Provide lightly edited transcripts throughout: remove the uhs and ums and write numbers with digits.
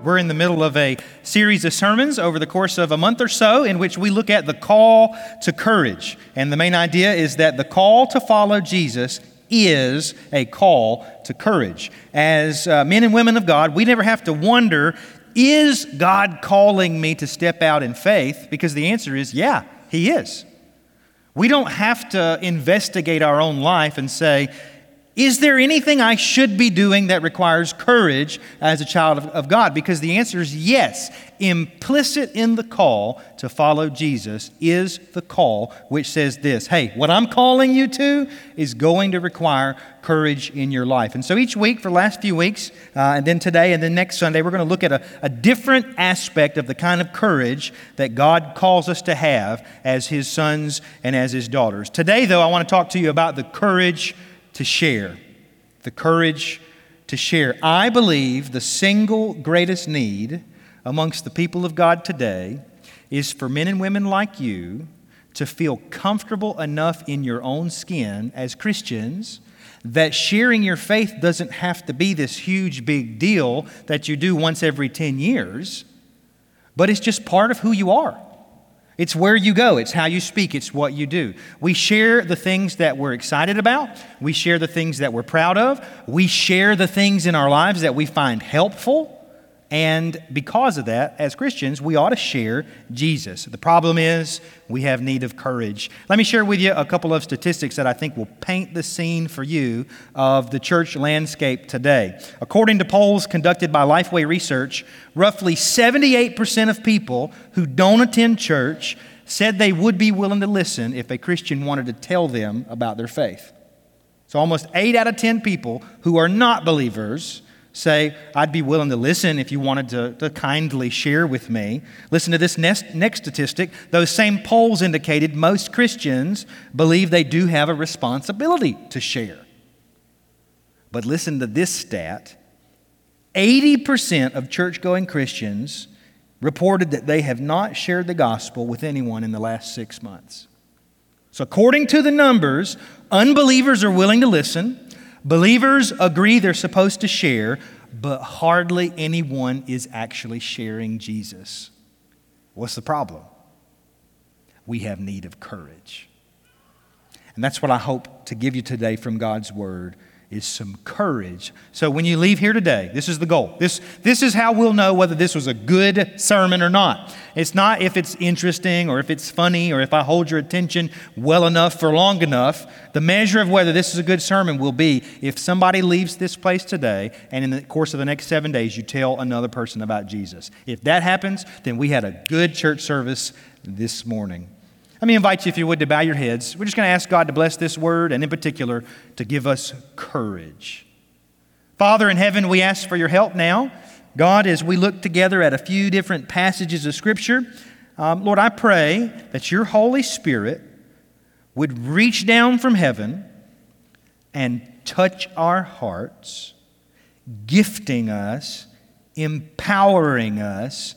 We're in the middle of a series of sermons over the course of a month or so in which we look at the call to courage. And the main idea is that the call to follow Jesus is a call to courage. As men and women of God, we never have to wonder, is God calling me to step out in faith? Because the answer is, yeah, He is. We don't have to investigate our own life and say, is there anything I should be doing that requires courage as a child of God? Because the answer is yes. Implicit in the call to follow Jesus is the call which says this, hey, what I'm calling you to is going to require courage in your life. And so each week for the last few weeks, and then today and then next Sunday, we're going to look at a different aspect of the kind of courage that God calls us to have as His sons and as His daughters. Today, though, I want to talk to you about the courage to share. The courage to share. I believe the single greatest need amongst the people of God today is for men and women like you to feel comfortable enough in your own skin as Christians that sharing your faith doesn't have to be this huge big deal that you do once every 10 years, but it's just part of who you are. It's where you go. It's how you speak. It's what you do. We share the things that we're excited about. We share the things that we're proud of. We share the things in our lives that we find helpful. And because of that, as Christians, we ought to share Jesus. The problem is we have need of courage. Let me share with you a couple of statistics that I think will paint the scene for you of the church landscape today. According to polls conducted by Lifeway Research, roughly 78% of people who don't attend church said they would be willing to listen if a Christian wanted to tell them about their faith. So almost 8 out of 10 people who are not believers say, I'd be willing to listen if you wanted to kindly share with me. Listen to this next statistic. Those same polls indicated most Christians believe they do have a responsibility to share. But listen to this stat. 80% of church-going Christians reported that they have not shared the gospel with anyone in the last 6 months. So according to the numbers, unbelievers are willing to listen. Believers agree they're supposed to share, but hardly anyone is actually sharing Jesus. What's the problem? We have need of courage. And that's what I hope to give you today from God's Word, is some courage. So when you leave here today, this is the goal. This is how we'll know whether this was a good sermon or not. It's not if it's interesting or if it's funny or if I hold your attention well enough for long enough. The measure of whether this is a good sermon will be if somebody leaves this place today and in the course of the next 7 days you tell another person about Jesus. If that happens, then we had a good church service this morning. Let me invite you, if you would, to bow your heads. We're just going to ask God to bless this word and in particular to give us courage. Father in heaven, we ask for your help now. God, as we look together at a few different passages of Scripture, Lord, I pray that your Holy Spirit would reach down from heaven and touch our hearts, gifting us, empowering us,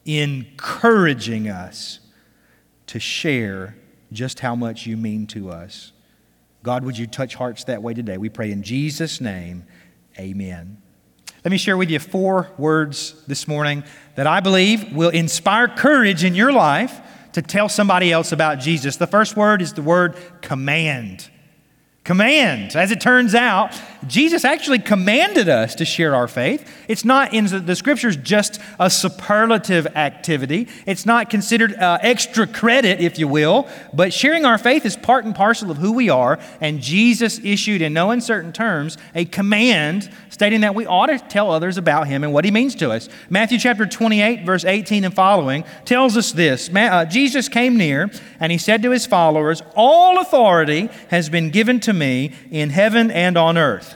encouraging us to share just how much you mean to us. God, would you touch hearts that way today? We pray in Jesus' name, amen. Let me share with you 4 words this morning that I believe will inspire courage in your life to tell somebody else about Jesus. The first word is the word command. Command. As it turns out, Jesus actually commanded us to share our faith. It's not in the Scriptures just a superlative activity. It's not considered extra credit, if you will, but sharing our faith is part and parcel of who we are, and Jesus issued in no uncertain terms a command stating that we ought to tell others about Him and what He means to us. Matthew chapter 28, verse 18 and following tells us this. Jesus came near and He said to His followers, "All authority has been given to me in heaven and on earth.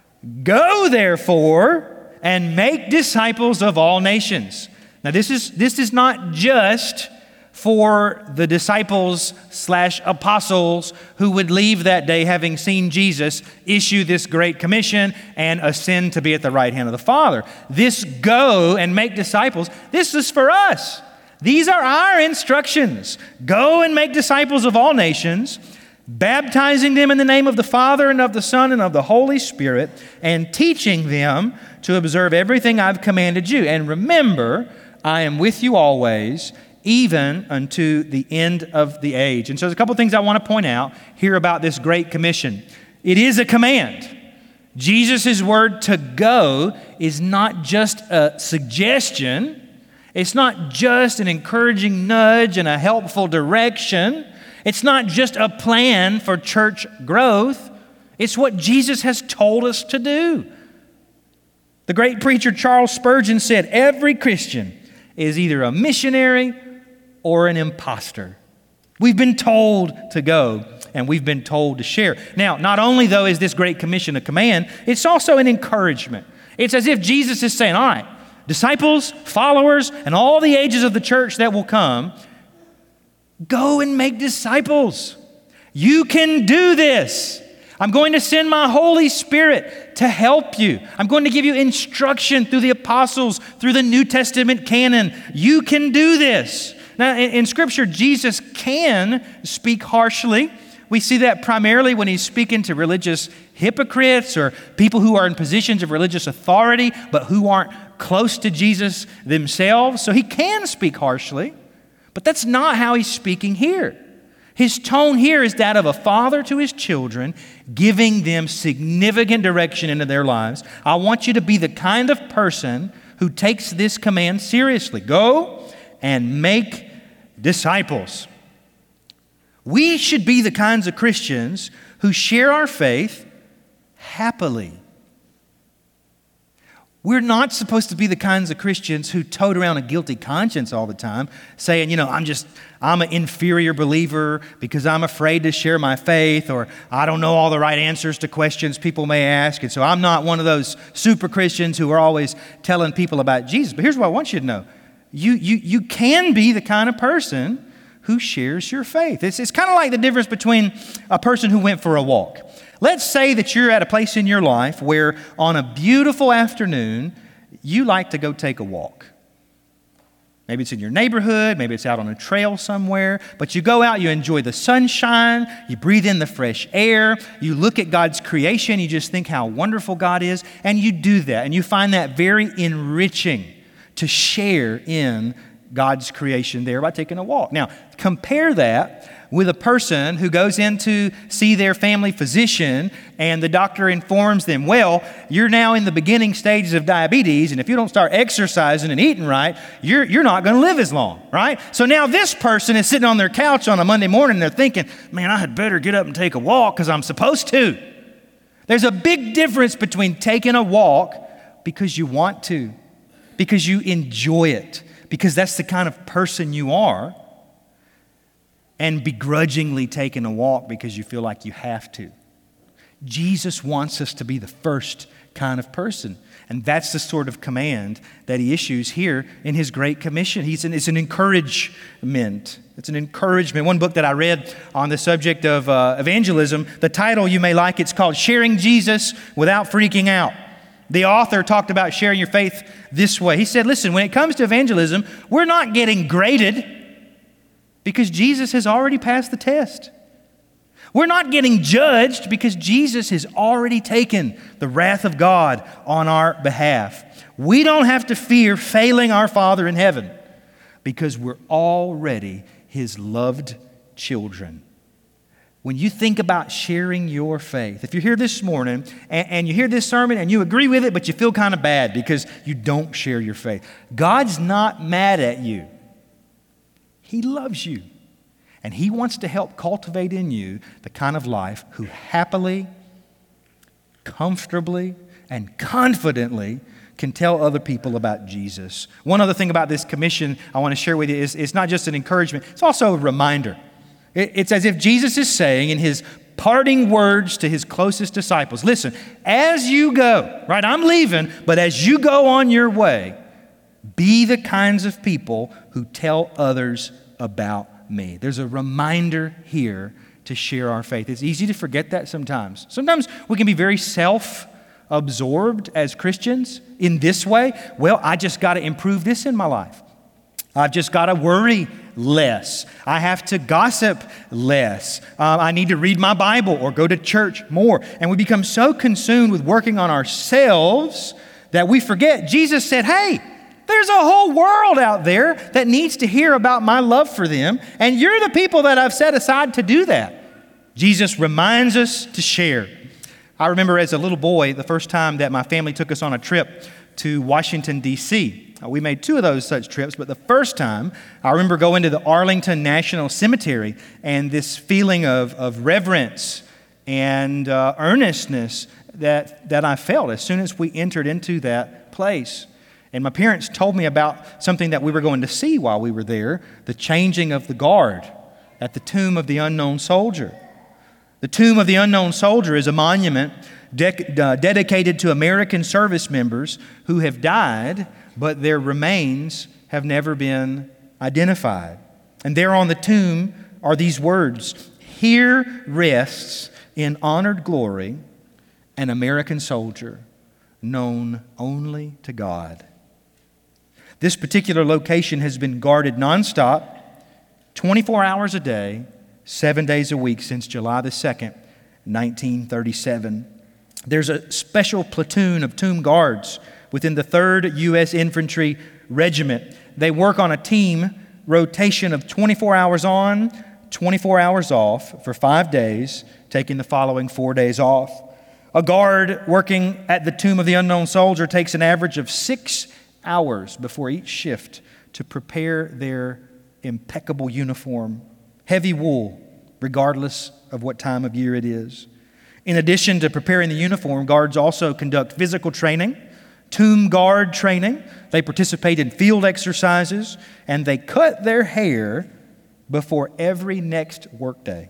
Go therefore and make disciples of all nations." Now this is not just for the disciples / apostles who would leave that day having seen Jesus issue this great commission and ascend to be at the right hand of the Father. This go and make disciples, this is for us. These are our instructions. Go and make disciples of all nations, baptizing them in the name of the Father and of the Son and of the Holy Spirit, and teaching them to observe everything I've commanded you. And remember, I am with you always, even unto the end of the age. And so there's a couple things I want to point out here about this Great Commission. It is a command. Jesus' word to go is not just a suggestion. It's not just an encouraging nudge and a helpful direction. It's not just a plan for church growth. It's what Jesus has told us to do. The great preacher Charles Spurgeon said, every Christian is either a missionary or an imposter. We've been told to go, and we've been told to share. Now, not only, though, is this Great Commission a command, it's also an encouragement. It's as if Jesus is saying, all right, disciples, followers, and all the ages of the church that will come, go and make disciples. You can do this. I'm going to send my Holy Spirit to help you. I'm going to give you instruction through the apostles, through the New Testament canon. You can do this. Now, in Scripture, Jesus can speak harshly. We see that primarily when he's speaking to religious hypocrites or people who are in positions of religious authority, but who aren't close to Jesus themselves. So he can speak harshly, but that's not how he's speaking here. His tone here is that of a father to his children, giving them significant direction into their lives. I want you to be the kind of person who takes this command seriously. Go and make disciples. We should be the kinds of Christians who share our faith happily. We're not supposed to be the kinds of Christians who tote around a guilty conscience all the time, saying, I'm an inferior believer because I'm afraid to share my faith, or I don't know all the right answers to questions people may ask, and so I'm not one of those super Christians who are always telling people about Jesus. But here's what I want you to know. You can be the kind of person who shares your faith. It's kind of like the difference between a person who went for a walk. Let's say that you're at a place in your life where on a beautiful afternoon, you like to go take a walk. Maybe it's in your neighborhood, maybe it's out on a trail somewhere, but you go out, you enjoy the sunshine, you breathe in the fresh air, you look at God's creation, you just think how wonderful God is, and you do that, and you find that very enriching to share in God's creation there by taking a walk. Now, compare that with a person who goes in to see their family physician and the doctor informs them, well, you're now in the beginning stages of diabetes, and if you don't start exercising and eating right, you're not going to live as long, right? So now this person is sitting on their couch on a Monday morning and they're thinking, man, I had better get up and take a walk because I'm supposed to. There's a big difference between taking a walk because you want to, because you enjoy it, because that's the kind of person you are, and begrudgingly taking a walk because you feel like you have to. Jesus wants us to be the first kind of person. And that's the sort of command that he issues here in his Great Commission. It's an encouragement. It's an encouragement. One book that I read on the subject of evangelism, the title you may like, it's called Sharing Jesus Without Freaking Out. The author talked about sharing your faith this way. He said, listen, when it comes to evangelism, we're not getting graded because Jesus has already passed the test. We're not getting judged because Jesus has already taken the wrath of God on our behalf. We don't have to fear failing our Father in heaven because we're already His loved children. When you think about sharing your faith, if you're here this morning and you hear this sermon and you agree with it, but you feel kind of bad because you don't share your faith, God's not mad at you. He loves you, and He wants to help cultivate in you the kind of life who happily, comfortably, and confidently can tell other people about Jesus. One other thing about this commission I want to share with you is it's not just an encouragement, it's also a reminder. It's as if Jesus is saying in His parting words to His closest disciples, listen, as you go, right, I'm leaving, but as you go on your way, be the kinds of people who tell others about me. There's a reminder here to share our faith. It's easy to forget that sometimes. Sometimes we can be very self-absorbed as Christians in this way. Well, I just got to improve this in my life. I've just got to worry less. I have to gossip less. I need to read my Bible or go to church more. And we become so consumed with working on ourselves that we forget. Jesus said, hey, there's a whole world out there that needs to hear about my love for them, and you're the people that I've set aside to do that. Jesus reminds us to share. I remember as a little boy, the first time that my family took us on a trip to Washington, D.C. We made 2 of those such trips, but the first time, I remember going to the Arlington National Cemetery, and this feeling of reverence and earnestness that I felt as soon as we entered into that place. And my parents told me about something that we were going to see while we were there, the changing of the guard at the Tomb of the Unknown Soldier. The Tomb of the Unknown Soldier is a monument dedicated to American service members who have died, but their remains have never been identified. And there on the tomb are these words, "Here rests in honored glory an American soldier known only to God." This particular location has been guarded nonstop, 24 hours a day, 7 days a week since July the 2nd, 1937. There's a special platoon of tomb guards within the 3rd U.S. Infantry Regiment. They work on a team rotation of 24 hours on, 24 hours off for 5 days, taking the following 4 days off. A guard working at the Tomb of the Unknown Soldier takes an average of 6 hours before each shift to prepare their impeccable uniform, heavy wool, regardless of what time of year it is. In addition to preparing the uniform, guards also conduct physical training, tomb guard training. They participate in field exercises, and they cut their hair before every next workday.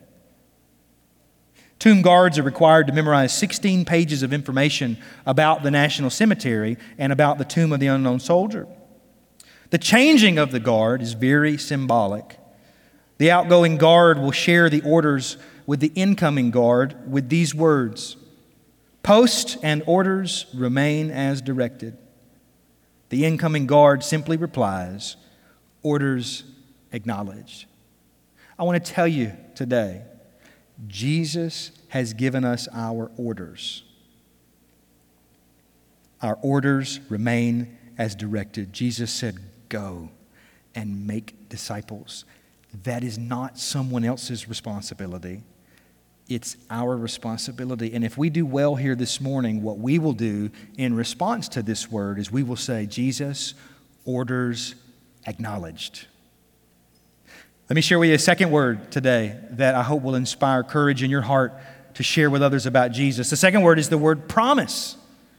Tomb guards are required to memorize 16 pages of information about the National Cemetery and about the Tomb of the Unknown Soldier. The changing of the guard is very symbolic. The outgoing guard will share the orders with the incoming guard with these words, "Post and orders remain as directed." The incoming guard simply replies, "Orders acknowledged." I want to tell you today, Jesus has given us our orders. Our orders remain as directed. Jesus said, "Go and make disciples." That is not someone else's responsibility. It's our responsibility. And if we do well here this morning, what we will do in response to this word is we will say, "Jesus, orders acknowledged." Let me share with you a second word today that I hope will inspire courage in your heart to share with others about Jesus. The second word is the word promise.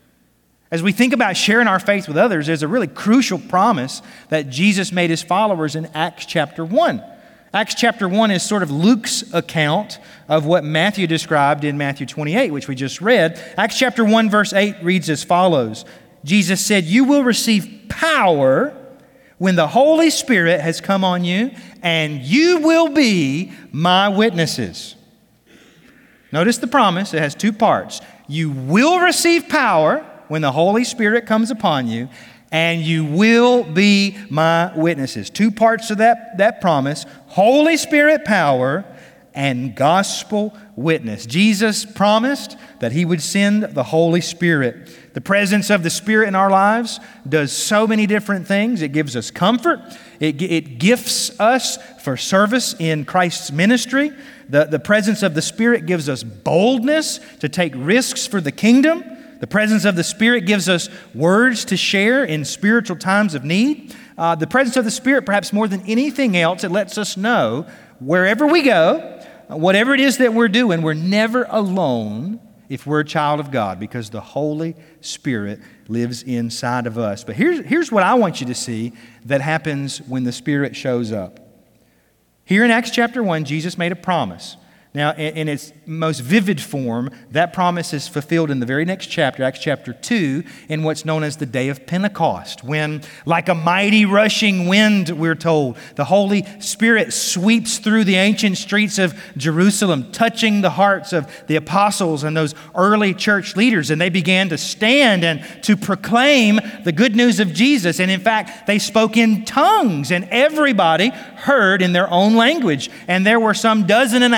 As we think about sharing our faith with others, there's a really crucial promise that Jesus made his followers in Acts chapter 1. Acts chapter 1 is sort of Luke's account of what Matthew described in Matthew 28, which we just read. Acts chapter 1 verse 8 reads as follows. Jesus said, "You will receive power when the Holy Spirit has come on you, and you will be my witnesses." Notice the promise. It has 2 parts. You will receive power when the Holy Spirit comes upon you, and you will be my witnesses. 2 parts of that promise: Holy Spirit power and gospel witness. Jesus promised that he would send the Holy Spirit. The presence of the Spirit in our lives does so many different things. It gives us comfort. It gifts us for service in Christ's ministry. The presence of the Spirit gives us boldness to take risks for the kingdom. The presence of the Spirit gives us words to share in spiritual times of need. The presence of the Spirit, perhaps more than anything else, it lets us know wherever we go, whatever it is that we're doing, we're never alone if we're a child of God, because the Holy Spirit lives inside of us. But here's what I want you to see that happens when the Spirit shows up. Here in Acts chapter 1, Jesus made a promise. Now, in its most vivid form, that promise is fulfilled in the very next chapter, Acts chapter 2, in what's known as the day of Pentecost, when, like a mighty rushing wind, we're told, the Holy Spirit sweeps through the ancient streets of Jerusalem, touching the hearts of the apostles and those early church leaders, and they began to stand and to proclaim the good news of Jesus. And in fact, they spoke in tongues, and everybody heard in their own language. And there were some 12 or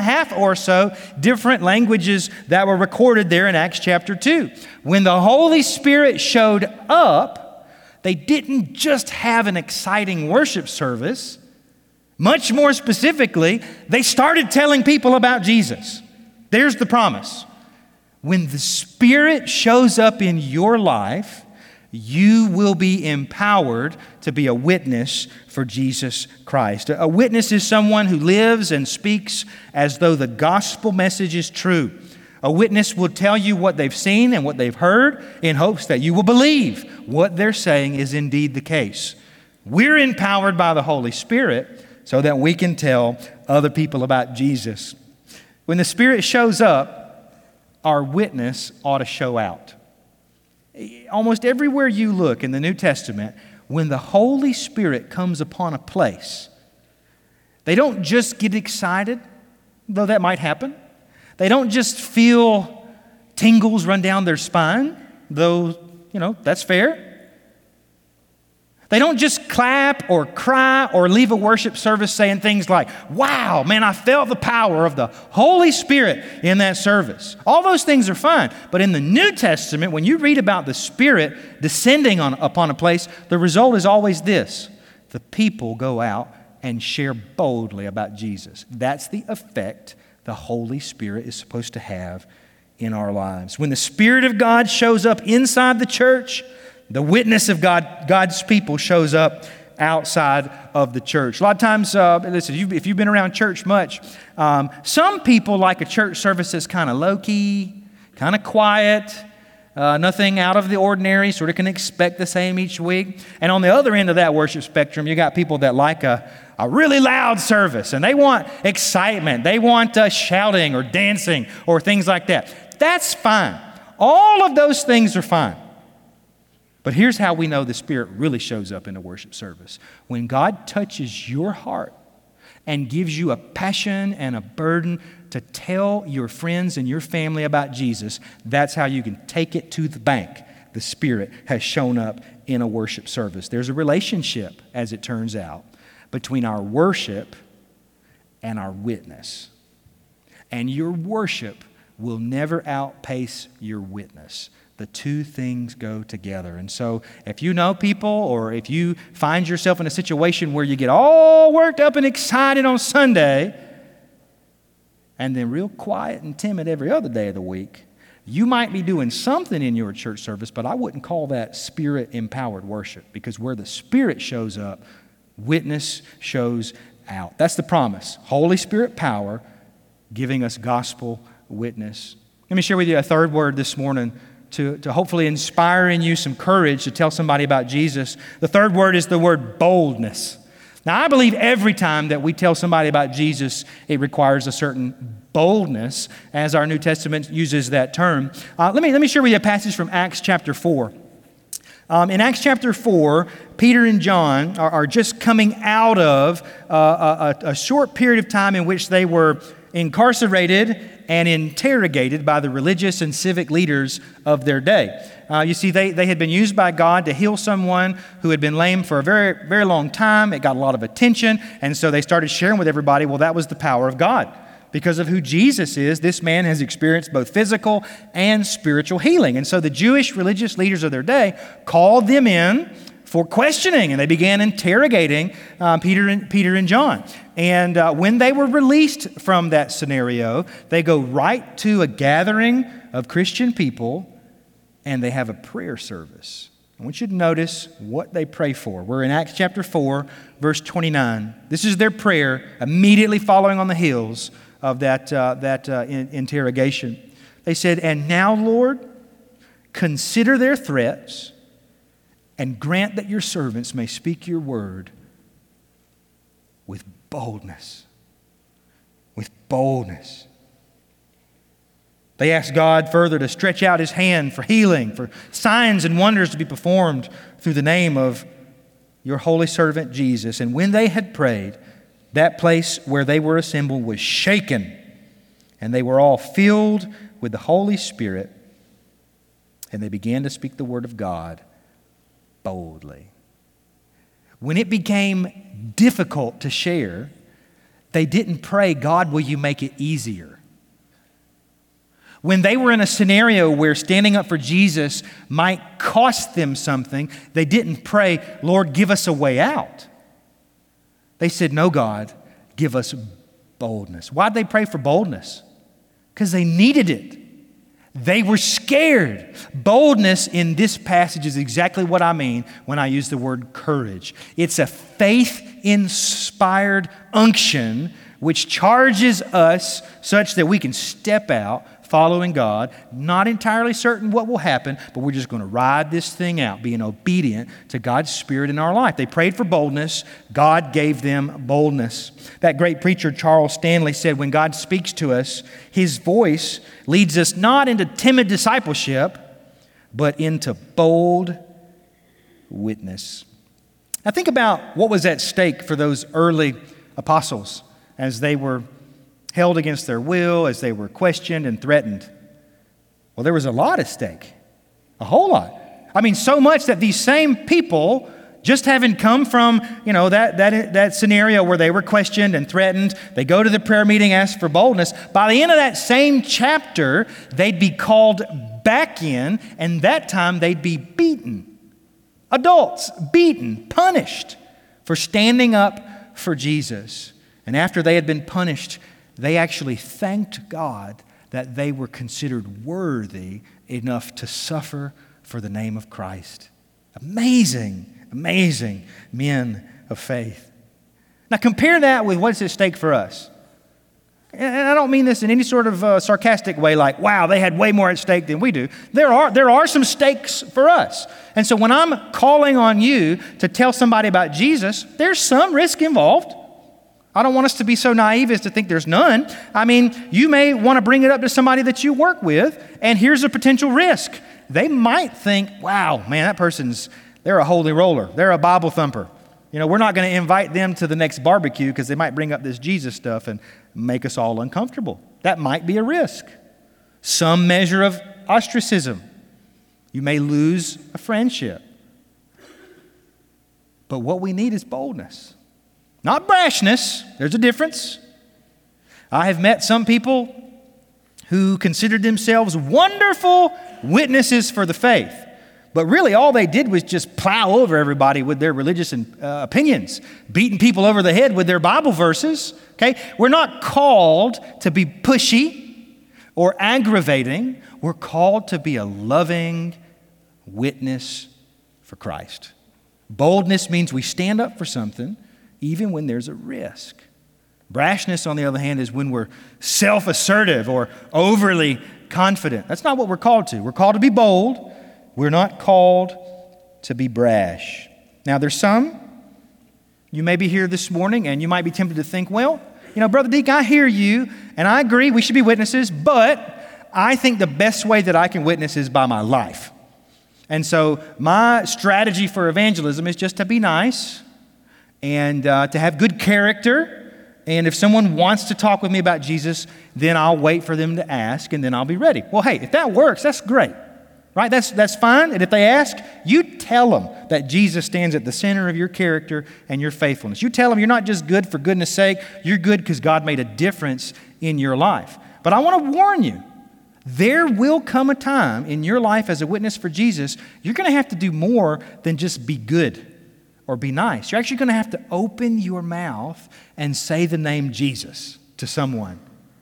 or so different languages that were recorded there in Acts chapter 2. When the Holy Spirit showed up, they didn't just have an exciting worship service. Much more specifically, they started telling people about Jesus. There's the promise. When the Spirit shows up in your life, you will be empowered to be a witness for Jesus Christ. A witness is someone who lives and speaks as though the gospel message is true. A witness will tell you what they've seen and what they've heard in hopes that you will believe what they're saying is indeed the case. We're empowered by the Holy Spirit so that we can tell other people about Jesus. When the Spirit shows up, our witness ought to show out. Almost everywhere you look in the New Testament, when the Holy Spirit comes upon a place, they don't just get excited, though that might happen. They don't just feel tingles run down their spine, though, that's fair. They don't just clap or cry or leave a worship service saying things like, wow, man, I felt the power of the Holy Spirit in that service. All those things are fine. But in the New Testament, when you read about the Spirit descending upon a place, the result is always this. The people go out and share boldly about Jesus. That's the effect the Holy Spirit is supposed to have in our lives. When the Spirit of God shows up inside the church, the witness of God's people shows up outside of the church. A lot of times, listen, if you've been around church much, some people like a church service that's kind of low-key, kind of quiet, nothing out of the ordinary, sort of can expect the same each week. And on the other end of that worship spectrum, you got people that like a really loud service, and they want excitement. They want shouting or dancing or things like that. That's fine. All of those things are fine. But here's how we know the Spirit really shows up in a worship service. When God touches your heart and gives you a passion and a burden to tell your friends and your family about Jesus, that's how you can take it to the bank. The Spirit has shown up in a worship service. There's a relationship, as it turns out, between our worship and our witness. And your worship will never outpace your witness. The two things go together. And so if you know people, or if you find yourself in a situation where you get all worked up and excited on Sunday and then real quiet and timid every other day of the week, you might be doing something in your church service, but I wouldn't call that Spirit-empowered worship, because where the Spirit shows up, witness shows out. That's the promise. Holy Spirit power giving us gospel witness. Let me share with you a third word this morning to hopefully inspire in you some courage to tell somebody about Jesus. The third word is the word boldness. Now, I believe every time that we tell somebody about Jesus, it requires a certain boldness, as our New Testament uses that term. Let me share with you a passage from Acts chapter 4. In Acts chapter 4, Peter and John are just coming out of a short period of time in which they were incarcerated and interrogated by the religious and civic leaders of their day. You see, they had been used by God to heal someone who had been lame for a very, very long time. It got a lot of attention, and so they started sharing with everybody, well, that was the power of God. Because of who Jesus is, this man has experienced both physical and spiritual healing. And so the Jewish religious leaders of their day called them in for questioning, and they began interrogating Peter and John. And when they were released from that scenario, they go right to a gathering of Christian people, and they have a prayer service. I want you to notice what they pray for. We're in Acts chapter 4, verse 29. This is their prayer immediately following on the heels of that interrogation. They said, "And now, Lord, consider their threats, and grant that your servants may speak your word with boldness." With boldness. They asked God further to stretch out His hand for healing, for signs and wonders to be performed through the name of your holy servant Jesus. And when they had prayed, that place where they were assembled was shaken, and they were all filled with the Holy Spirit, and they began to speak the word of God boldly. When it became difficult to share, they didn't pray, "God, will you make it easier?" When they were in a scenario where standing up for Jesus might cost them something, they didn't pray, Lord, give us a way out. They said, no, God, give us boldness. Why'd they pray for boldness? Because they needed it. They were scared. Boldness in this passage is exactly what I mean when I use the word courage. It's a faith-inspired unction which charges us such that we can step out following God, not entirely certain what will happen, but we're just going to ride this thing out, being obedient to God's Spirit in our life. They prayed for boldness. God gave them boldness. That great preacher Charles Stanley said, when God speaks to us, His voice leads us not into timid discipleship, but into bold witness. Now think about what was at stake for those early apostles as they were held against their will, as they were questioned and threatened. Well, there was a lot at stake, a whole lot. I mean, so much that these same people, just having come from, that scenario where they were questioned and threatened, they go to the prayer meeting, ask for boldness. By the end of that same chapter, they'd be called back in, and that time they'd be beaten. Adults, beaten, punished for standing up for Jesus. And after they had been punished, they actually thanked God that they were considered worthy enough to suffer for the name of Christ. Amazing, amazing men of faith. Now compare that with what's at stake for us. And I don't mean this in any sort of sarcastic way like, wow, they had way more at stake than we do. There are some stakes for us. And so when I'm calling on you to tell somebody about Jesus, there's some risk involved. I don't want us to be so naive as to think there's none. I mean, you may want to bring it up to somebody that you work with, and here's a potential risk. They might think, wow, man, they're a holy roller. They're a Bible thumper. We're not going to invite them to the next barbecue because they might bring up this Jesus stuff and make us all uncomfortable. That might be a risk. Some measure of ostracism. You may lose a friendship. But what we need is boldness. Not brashness. There's a difference. I have met some people who considered themselves wonderful witnesses for the faith. But really all they did was just plow over everybody with their religious opinions, beating people over the head with their Bible verses. Okay? We're not called to be pushy or aggravating. We're called to be a loving witness for Christ. Boldness means we stand up for something even when there's a risk. Brashness, on the other hand, is when we're self-assertive or overly confident. That's not what we're called to. We're called to be bold. We're not called to be brash. Now, there's some, you may be here this morning and you might be tempted to think, well, Brother Deke, I hear you and I agree we should be witnesses, but I think the best way that I can witness is by my life. And so my strategy for evangelism is just to be nice and to have good character. And if someone wants to talk with me about Jesus, then I'll wait for them to ask and then I'll be ready. Well, hey, if that works, that's great. Right? That's fine. And if they ask, you tell them that Jesus stands at the center of your character and your faithfulness. You tell them you're not just good for goodness sake. You're good because God made a difference in your life. But I want to warn you, there will come a time in your life as a witness for Jesus, you're going to have to do more than just be good or be nice. You're actually going to have to open your mouth and say the name Jesus to someone.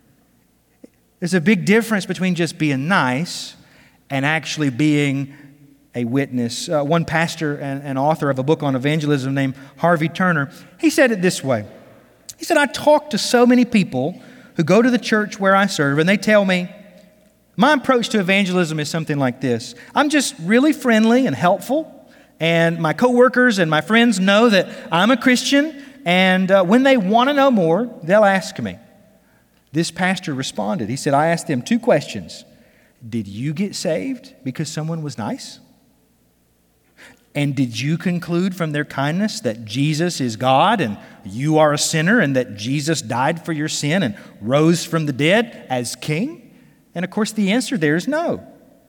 There's a big difference between just being nice and actually being a witness. One pastor and author of a book on evangelism named Harvey Turner, he said it this way. He said, I talk to so many people who go to the church where I serve, and they tell me, my approach to evangelism is something like this. I'm just really friendly and helpful, and my coworkers and my friends know that I'm a Christian, and when they want to know more, they'll ask me. This pastor responded. He said, I asked them 2 questions. Did you get saved because someone was nice? And did you conclude from their kindness that Jesus is God and you are a sinner and that Jesus died for your sin and rose from the dead as king? And of course, the answer there is no.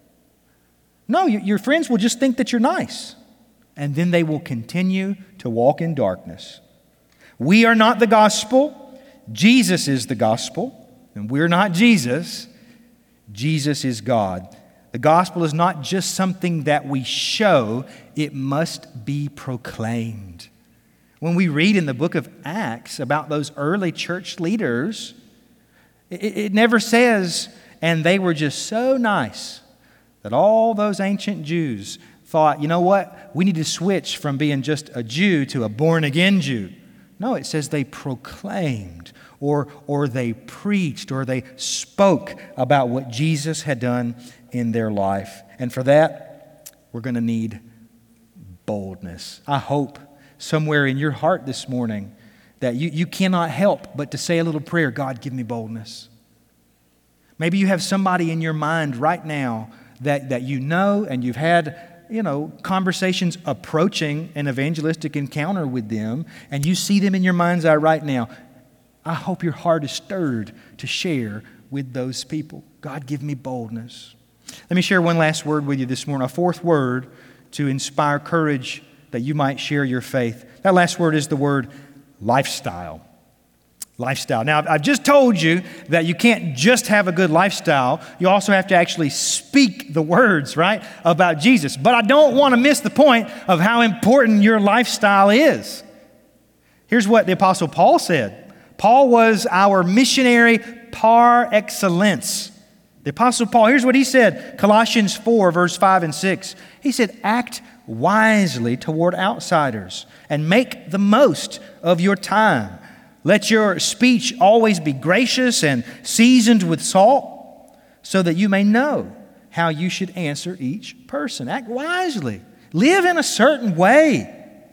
No, your friends will just think that you're nice. And then they will continue to walk in darkness. We are not the gospel. Jesus is the gospel. And we're not Jesus. Jesus is God. The gospel is not just something that we show, it must be proclaimed. When we read in the book of Acts about those early church leaders, it never says, and they were just so nice that all those ancient Jews thought, you know what, we need to switch from being just a Jew to a born-again Jew. No, it says they proclaimed or they preached or they spoke about what Jesus had done in their life. And for that, we're going to need boldness. I hope somewhere in your heart this morning that you cannot help but to say a little prayer, God, give me boldness. Maybe you have somebody in your mind right now that you know and you've had conversations approaching an evangelistic encounter with them, and you see them in your mind's eye right now. I hope your heart is stirred to share with those people. God, give me boldness. Let me share one last word with you this morning, a fourth word to inspire courage that you might share your faith. That last word is the word lifestyle. Lifestyle. Now, I've just told you that you can't just have a good lifestyle. You also have to actually speak the words, right, about Jesus. But I don't want to miss the point of how important your lifestyle is. Here's what the Apostle Paul said. Paul was our missionary par excellence. The Apostle Paul, here's what he said, Colossians 4, verse 5 and 6. He said, act wisely toward outsiders and make the most of your time. Let your speech always be gracious and seasoned with salt, so that you may know how you should answer each person. Act wisely. Live in a certain way.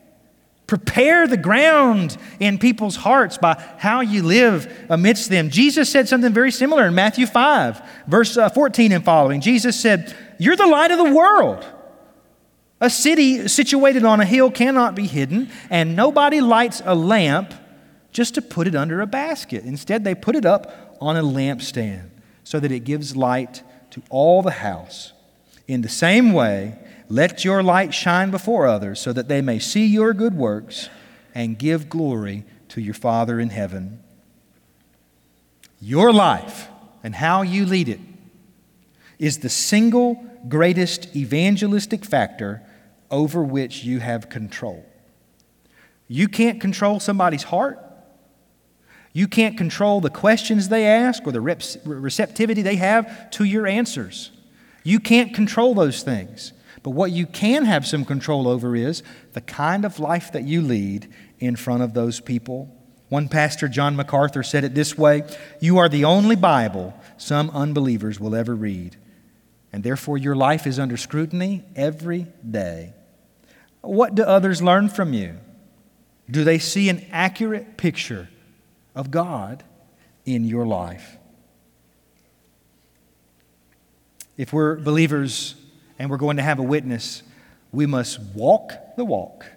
Prepare the ground in people's hearts by how you live amidst them. Jesus said something very similar in Matthew 5, verse 14 and following. Jesus said, you're the light of the world. A city situated on a hill cannot be hidden, and nobody lights a lamp just to put it under a basket. Instead, they put it up on a lampstand so that it gives light to all the house. In the same way, let your light shine before others so that they may see your good works and give glory to your Father in heaven. Your life and how you lead it is the single greatest evangelistic factor over which you have control. You can't control somebody's heart. You can't control the questions they ask or the receptivity they have to your answers. You can't control those things. But what you can have some control over is the kind of life that you lead in front of those people. One pastor, John MacArthur, said it this way, you are the only Bible some unbelievers will ever read, and therefore your life is under scrutiny every day. What do others learn from you? Do they see an accurate picture of God in your life? If we're believers and we're going to have a witness, we must walk the walk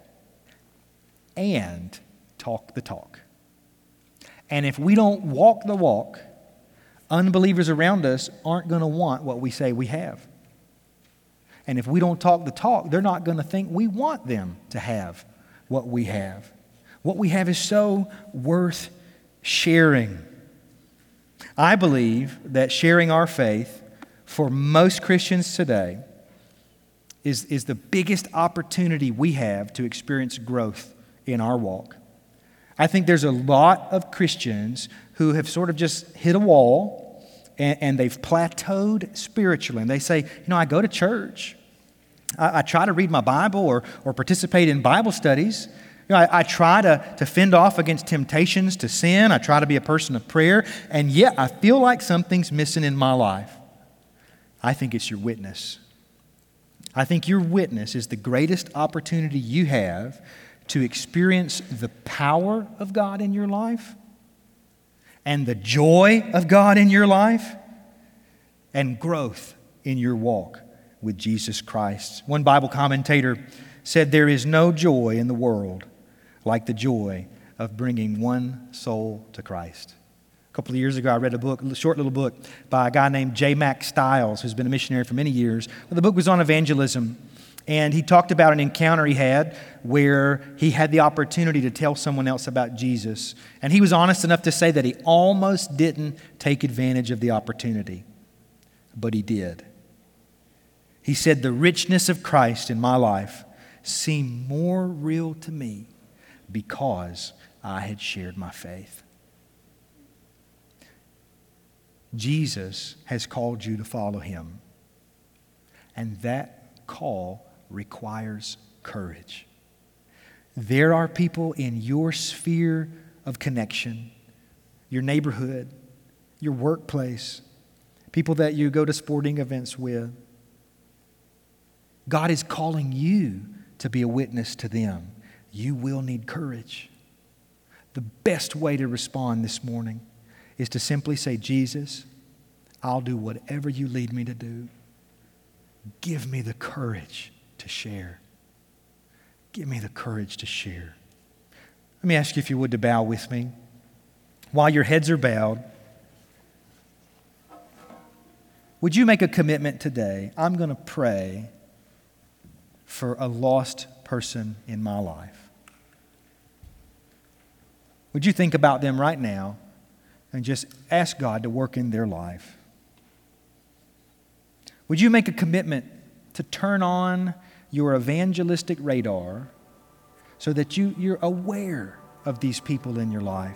and talk the talk. And if we don't walk the walk, unbelievers around us aren't going to want what we say we have. And if we don't talk the talk, they're not going to think we want them to have what we have. What we have is so worth sharing. I believe that sharing our faith for most Christians today is the biggest opportunity we have to experience growth in our walk. I think there's a lot of Christians who have sort of just hit a wall and they've plateaued spiritually. And they say, I go to church. I try to read my Bible or participate in Bible studies. I try to fend off against temptations to sin. I try to be a person of prayer. And yet I feel like something's missing in my life. I think it's your witness. I think your witness is the greatest opportunity you have to experience the power of God in your life and the joy of God in your life and growth in your walk with Jesus Christ. One Bible commentator said, there is no joy in the world like the joy of bringing one soul to Christ. A couple of years ago, I read a short little book by a guy named J. Mack Stiles, who's been a missionary for many years. The book was on evangelism, and he talked about an encounter he had where he had the opportunity to tell someone else about Jesus. And he was honest enough to say that he almost didn't take advantage of the opportunity. but he did. He said, the richness of Christ in my life seemed more real to me because I had shared my faith. Jesus has called you to follow him. And that call requires courage. There are people in your sphere of connection, your neighborhood, your workplace, people that you go to sporting events with. God is calling you to be a witness to them. You will need courage. The best way to respond this morning is to simply say, Jesus, I'll do whatever you lead me to do. Give me the courage to share. Give me the courage to share. Let me ask you if you would to bow with me. While your heads are bowed, would you make a commitment today? I'm going to pray for a lost person in my life. Would you think about them right now and just ask God to work in their life? Would you make a commitment to turn on your evangelistic radar so that you're aware of these people in your life?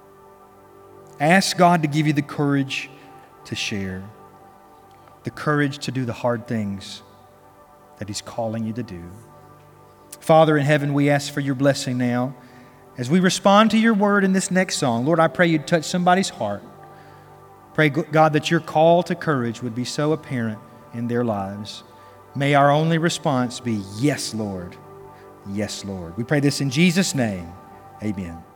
Ask God to give you the courage to share, the courage to do the hard things that He's calling you to do. Father in heaven, we ask for your blessing now. As we respond to your word in this next song, Lord, I pray you'd touch somebody's heart. Pray, God, that your call to courage would be so apparent in their lives. May our only response be, yes, Lord. Yes, Lord. We pray this in Jesus' name. Amen.